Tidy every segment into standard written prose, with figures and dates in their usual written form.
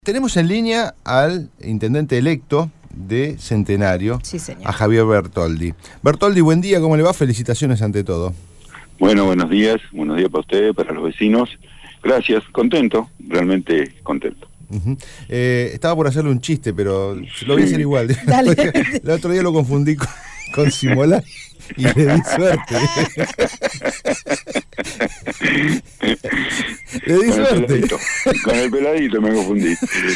Tenemos en línea al intendente electo de Centenario, sí, señor, a Javier Bertoldi. Bertoldi, buen día, ¿cómo le va? Felicitaciones ante todo. Bueno, buenos días para ustedes, para los vecinos. Gracias, contento, realmente contento. Estaba por hacerle un chiste, pero lo voy a hacer igual. Dale. El otro día lo confundí con Simolai y le di suerte. Le di suerte. Con el peladito me confundí.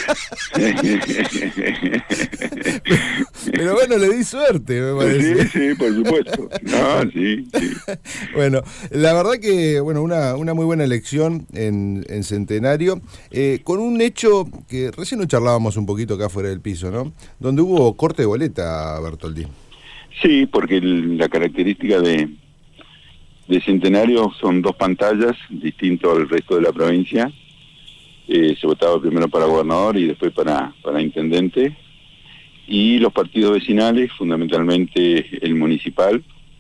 Pero bueno, le di suerte, me parece. Sí, por supuesto. No, sí. Bueno, la verdad que una muy buena elección en Centenario, con un hecho que recién nos charlábamos un poquito acá fuera del piso, ¿no? Donde hubo corte de boleta, Bertoldi. Sí, porque la característica de Centenario son dos pantallas, distinto al resto de la provincia. Se votaba primero para gobernador y después para intendente. Y los partidos vecinales, fundamentalmente el municipal,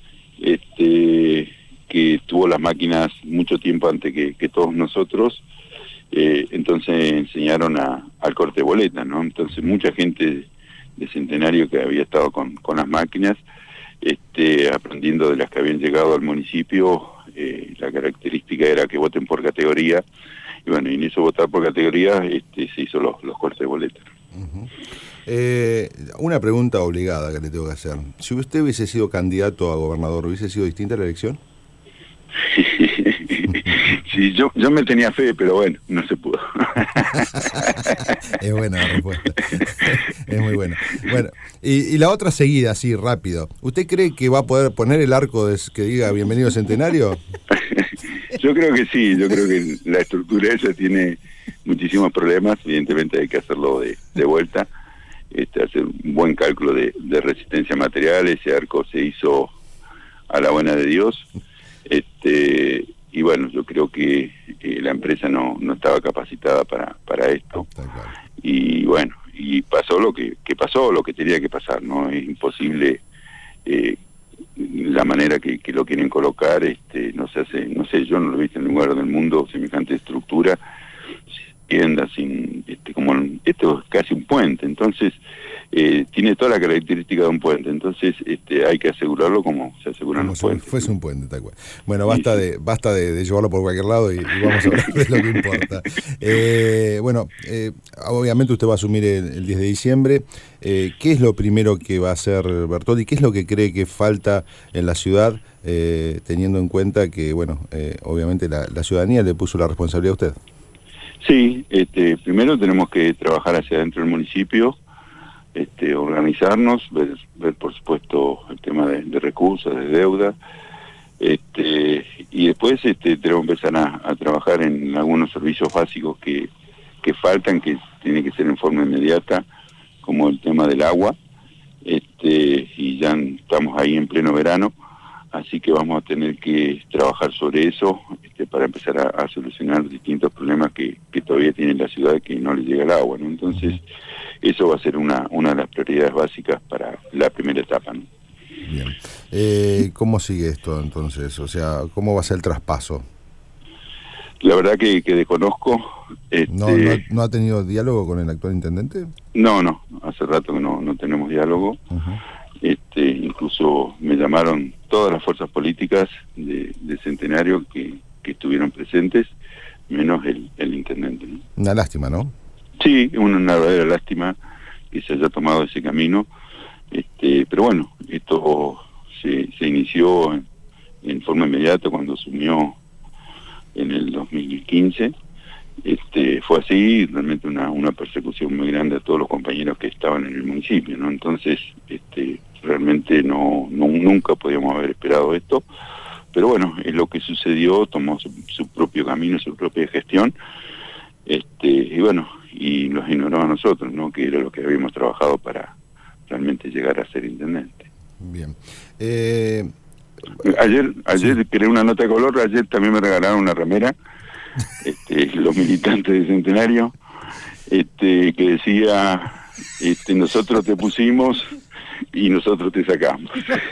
que tuvo las máquinas mucho tiempo antes que todos nosotros, entonces enseñaron al corte de boleta, ¿no? Entonces mucha gente de Centenario que había estado con las máquinas, aprendiendo de las que habían llegado al municipio, la característica era que voten por categoría, y bueno, y en eso votar por categoría se hizo los cortes de boleta. Una pregunta obligada que le tengo que hacer. Si usted hubiese sido candidato a gobernador, ¿hubiese sido distinta la elección? Sí, yo me tenía fe, pero bueno, no se pudo. Es buena la respuesta. Es muy buena. Bueno, y la otra seguida, así rápido. ¿Usted cree que va a poder poner el arco que diga bienvenido Centenario? Yo creo que sí, yo creo que la estructura esa tiene muchísimos problemas, evidentemente hay que hacerlo de vuelta, hacer un buen cálculo de resistencia material. Ese arco se hizo a la buena de Dios, y bueno, yo creo que la empresa no estaba capacitada para esto, y bueno, y pasó lo que pasó, lo que tenía que pasar, ¿no? Es imposible, la manera que lo quieren colocar, no se hace, no sé, yo no lo he visto en ningún lugar del mundo, semejante estructura, tiendas, esto es casi un puente, entonces tiene toda la característica de un puente, entonces hay que asegurarlo como se aseguran los puentes. Fuese un puente, tal cual. Bueno, basta de llevarlo por cualquier lado y vamos a hablar de lo que importa. Obviamente usted va a asumir el 10 de diciembre. ¿Qué es lo primero que va a hacer Bertoldi? ¿Qué es lo que cree que falta en la ciudad, teniendo en cuenta que, obviamente la ciudadanía le puso la responsabilidad a usted? Sí, primero tenemos que trabajar hacia adentro del municipio, organizarnos, ver por supuesto el tema de recursos, de deuda, y después tenemos que empezar a trabajar en algunos servicios básicos que faltan, que tiene que ser en forma inmediata, como el tema del agua, y ya estamos ahí en pleno verano, así que vamos a tener que trabajar sobre eso para empezar a solucionar distintos problemas que todavía tiene la ciudad, que no le llega el agua, ¿no? Entonces, eso va a ser una de las prioridades básicas para la primera etapa, ¿no? Bien. ¿Cómo sigue esto entonces? O sea, ¿cómo va a ser el traspaso? La verdad que desconozco. ¿No ha tenido diálogo con el actual intendente? No, hace rato que no tenemos diálogo. Incluso me llamaron todas las fuerzas políticas de Centenario que estuvieron presentes, menos el intendente, ¿no? Una lástima, ¿no? Sí, una verdadera lástima que se haya tomado ese camino, pero bueno, esto se inició en forma inmediata cuando asumió en el 2015. Fue así, realmente una persecución muy grande a todos los compañeros que estaban en el municipio, ¿no? Entonces, realmente nunca podíamos haber esperado esto, pero bueno, es lo que sucedió, tomó su propio camino, su propia gestión, y bueno, y nos ignoró a nosotros, ¿no? Que era lo que habíamos trabajado para realmente llegar a ser intendente. Bien. Ayer creé una nota de color, ayer también me regalaron una remera, los militantes de Centenario, que decía, nosotros te pusimos y nosotros te sacamos.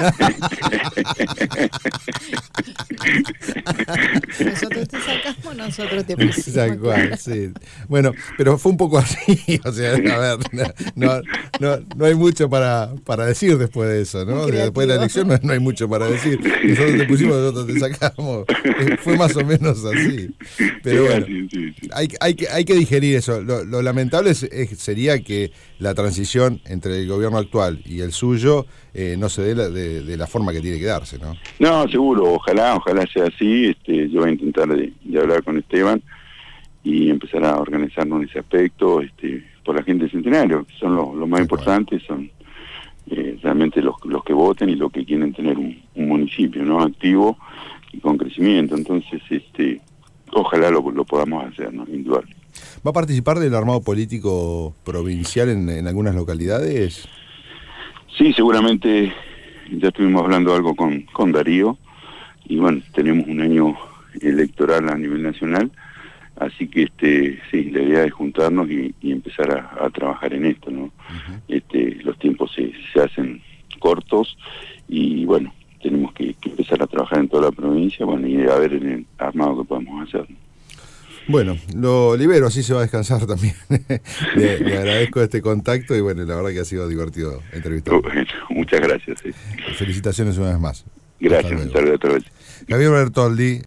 Nosotros te sacamos, nosotros te pusimos. Tal cual, sí. Bueno, pero fue un poco así, o sea, a ver, no hay mucho para decir después de eso, ¿no? Después de la elección no hay mucho para decir. Nosotros te pusimos, nosotros te sacamos. Fue más o menos así. Pero bueno, Sí. hay que digerir eso. Lo lamentable sería que la transición entre el gobierno actual y el suyo no se dé de la forma que tiene que darse, ¿no? No, seguro, ojalá sea así. Yo voy a intentar de hablar con Esteban y empezar a organizarnos en ese aspecto, por la gente de Centenario, que son los más importantes, son realmente los que voten y los que quieren tener un municipio, ¿no?, activo y con crecimiento. Entonces, ojalá lo podamos hacer, ¿no?, indudable. ¿Va a participar del armado político provincial en algunas localidades? Sí, seguramente ya estuvimos hablando algo con Darío, y bueno, tenemos un año electoral a nivel nacional, así que sí, la idea es juntarnos y empezar a trabajar en esto, ¿no? Los tiempos se hacen cortos y bueno, tenemos que empezar a trabajar en toda la provincia, bueno, y a ver en el armado que podemos hacer. Bueno, lo libero, así se va a descansar también. Le agradezco este contacto y bueno, la verdad que ha sido divertido entrevistar. Bueno, muchas gracias. Felicitaciones una vez más. Gracias, muchas gracias otra vez. Javier Bertoldi.